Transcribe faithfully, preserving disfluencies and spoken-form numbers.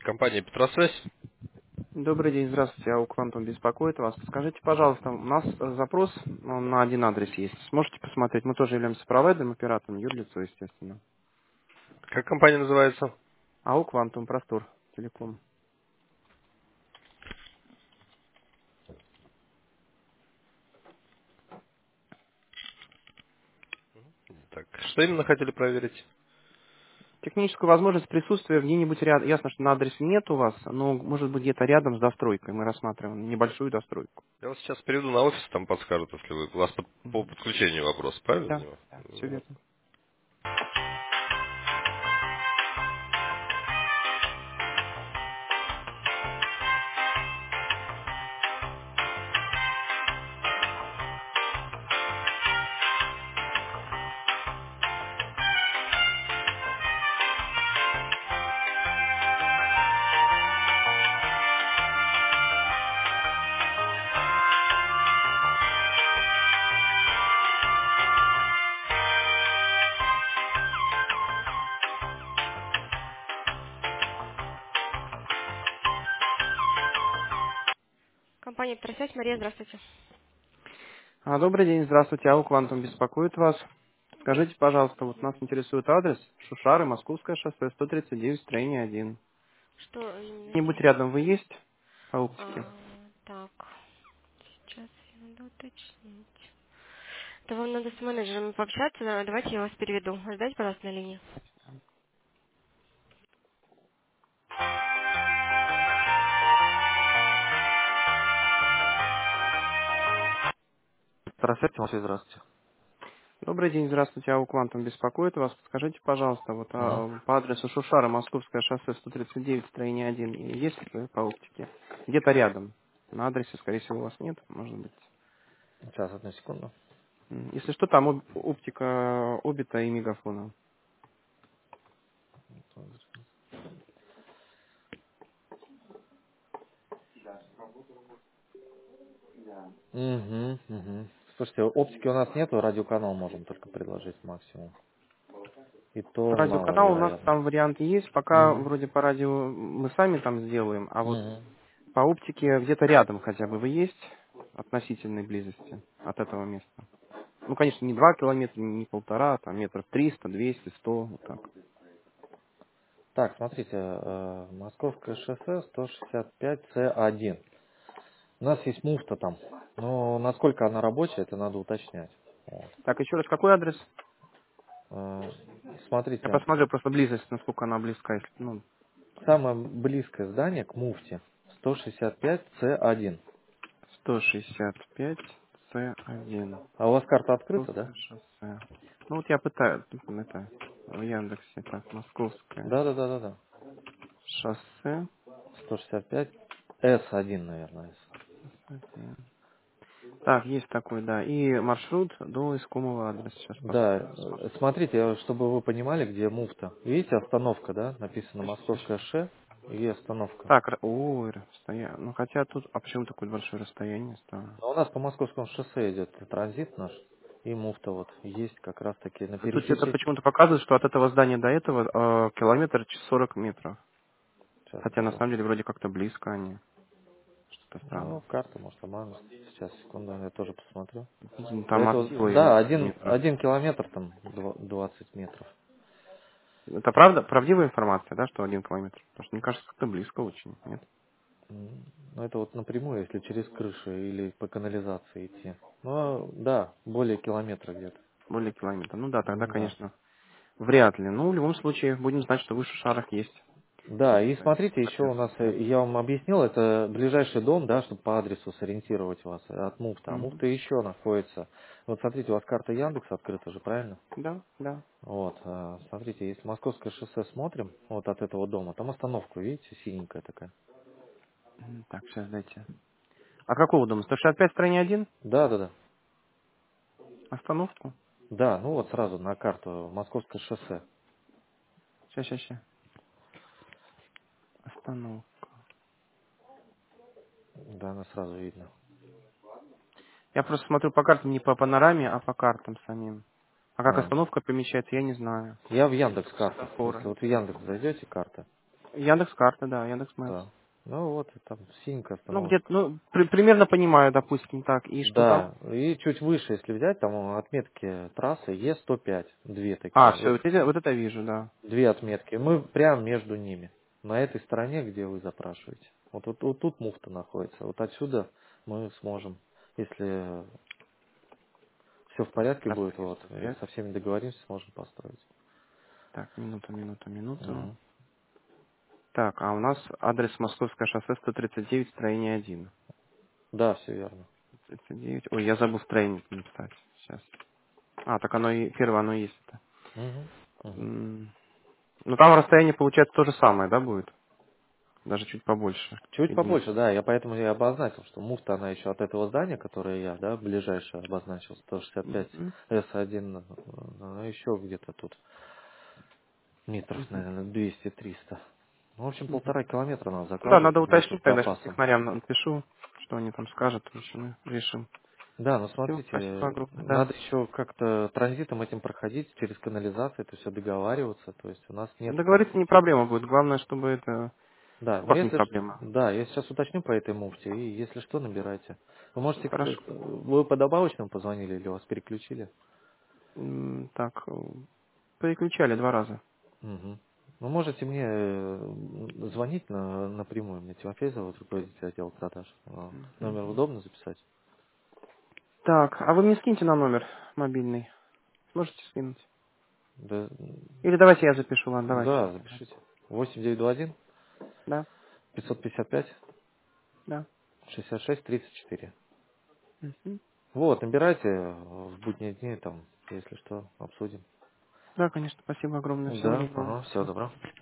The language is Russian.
Компания Петросвязь. Добрый день, здравствуйте, АО «Квантум» беспокоит вас. Скажите, пожалуйста, у нас э, запрос ну, на один адрес есть. Сможете посмотреть? Мы тоже являемся провайдером, оператором, юрлицо, естественно. Как компания называется? АО «Квантум», Простор, Телеком. Так, что именно хотели проверить? Техническую возможность присутствия где-нибудь рядом. Ясно, что на адресе нет у вас, но может быть где-то рядом с достройкой. Мы рассматриваем небольшую достройку. Я вас сейчас перейду на офис, там подскажут, если вы... У вас под- по Мгм. подключению вопрос, правильно Да, понимаю? да, все Вот. верно. Компания «Петросвязь». Мария, здравствуйте. А, добрый день, здравствуйте, АО «Квантум» беспокоит вас. Скажите, пожалуйста, вот нас интересует адрес Шушары, Московское шоссе, сто тридцать девять, строение один. Что именно Где-нибудь интересно? рядом вы есть по оптике? А, так, сейчас я надо уточнить. Да вам надо с менеджером пообщаться, да, давайте я вас переведу. Ждайте, пожалуйста, на линии. Здравствуйте, Матвей, здравствуйте. Добрый день, здравствуйте, АО «Квантум» беспокоит вас. Скажите, пожалуйста, вот Мгм. а, по адресу Шушара, Московское шоссе, сто тридцать девять, строение один, и есть ли вы по оптике? Где-то рядом. На адресе, скорее всего, у вас нет, может быть. Сейчас, одну секунду. М, Если что, там об- оптика обита и мегафона. Угу, угу. Слушайте, оптики у нас нету, радиоканал можем только предложить максимум. И то Радиоканал у нас маловероятно. там варианты есть, пока Угу. вроде по радио мы сами там сделаем, а вот Угу. по оптике где-то рядом хотя бы вы есть, относительной близости от этого места. Ну, конечно, не два километра, не полтора, там метров триста, двести, сто, вот так. Так, смотрите, э, Московское шоссе сто шестьдесят пять С один. У нас есть муфта там, но насколько она рабочая, это надо уточнять. Вот. Так, еще раз, какой адрес? Э, Я Смотрите, посмотрю просто близость, насколько она близка. Если, ну, самое близкое здание к муфте сто шестьдесят пять С один. сто шестьдесят пять С один. А у вас карта открыта, да? Московское шоссе. Ну, вот я пытаюсь, ну, это, в Яндексе, так, Московское Да, да, да, да, да. шоссе. сто шестьдесят пять С один, наверное. S. один. Так, есть такой, да. И маршрут до искомого адреса. Сейчас Да, посмотрим. э, смотрите, э, чтобы вы понимали, где муфта. Видите, остановка, да? Написано Сейчас, Московское сейчас. Ш и остановка. Так, р- ой, расстояние. Ну, хотя тут, а почему такое большое расстояние стало? А у нас по Московскому шоссе идет транзит наш, и муфта вот есть как раз таки на А тут это пересечении. почему-то показывает, что от этого здания до этого э, километр сорок метров. Сейчас Хотя на самом посмотрим. деле вроде как-то близко они. Что-то Ну, странно. карта, может, обманут. Сейчас, секунду, я тоже посмотрю. Ну, До там от этого, силы да, один, метров. один километр, там, дв- двадцать метров. Это правда, правдивая информация, да, что один километр? Потому что мне кажется, как-то близко очень, нет? М, Ну, это вот напрямую, если через крышу или по канализации идти. Ну, да, более километра где-то. Более километра. Ну да, тогда, М, Да. конечно, вряд ли. Ну, в любом случае, будем знать, что выше шарах есть. Да, и То есть, смотрите, еще у нас, соответственно. э, я вам объяснил, это ближайший дом, да, чтобы по адресу сориентировать вас э, от муфта. А Мгм. муфта еще находится. Вот смотрите, у вас карта Яндекс открыта же, правильно? Да, да. Вот, э, смотрите, если Московское шоссе смотрим, вот от этого дома, там остановка, видите, синенькая такая. М, Так, сейчас дайте. А какого дома? сто шестьдесят пять, стороне один? Да, да, да. Остановку? Да, ну вот сразу на карту Московское шоссе. Сейчас, сейчас, сейчас. Остановка. Да, она сразу видно. Я просто смотрю по картам не по панораме, а по картам самим. А как А, остановка помещается, я не знаю. я в Яндекс картах. Если Светофоры. вот в Яндекс зайдете, карта. Яндекс.Карта, да, Яндекс.Мэпс. Да. Ну вот, там синенькая Ну, остановка. где-то, ну, при- примерно понимаю, допустим, так. И что там? Да, и чуть выше, если взять, там отметки трассы Е сто пять, две А, такие. все, Вот вот это, вот это вижу, да. две отметки. Мы прямо между ними. На этой стороне, где вы запрашиваете. Вот, вот, вот тут муфта находится. Вот отсюда мы сможем, если все в порядке Сейчас будет, вижу вот, и свет. со всеми договоримся, сможем построить. Так, минуту, минуту, минуту. Мгм. Так, а у нас адрес Московское шоссе сто тридцать девять, строение один. Да, все верно. тридцать девять. Ой, я забыл строение написать. Сейчас. А, так оно и первое, оно и есть это. Мгм. Мгм. М, Ну там расстояние получается то же самое, да, будет? Даже чуть побольше. Чуть Единица. побольше, да, я поэтому и обозначил, что муфта, она еще от этого здания, которое я, да, ближайшее обозначил, сто шестьдесят пять Мгм. С один, она еще где-то тут, метров, Мгм. наверное, двести-триста. Ну, в общем, Мгм. полтора километра надо Ну да, закладывать надо уже с уточнить тогда, сейчас запасом. технарям напишу, что они там скажут, в общем, мы решим. Да, ну Все, спасибо смотрите, огромное, да. надо еще как-то транзитом этим проходить, через канализацию, это все договариваться, то есть у нас нет там. Договориться не проблема будет, главное, чтобы это... Да, У но вас не если, ш- проблема. да, я сейчас уточню по этой муфте, и если что, набирайте. Вы можете, к- Хорошо. вы по добавочному позвонили или вас переключили? М, Так, э, переключали два раза. Мгм. Ну, можете мне э, звонить на, напрямую. Мне Тимофей зовут, руководитель отдела продаж. А, Номер Мгм. удобно записать? Так, а вы мне скиньте на номер мобильный. Сможете скинуть? Да, Или давайте я запишу, ладно, давайте. да, запишите. восемь девятьсот двадцать один Да, пятьсот пятьдесят пять да. шестьдесят шесть тридцать четыре. Мгм. Вот, набирайте в будние дни, там, если что, обсудим. Да, конечно, спасибо огромное. Всего Да, доброго. ага, всего доброго.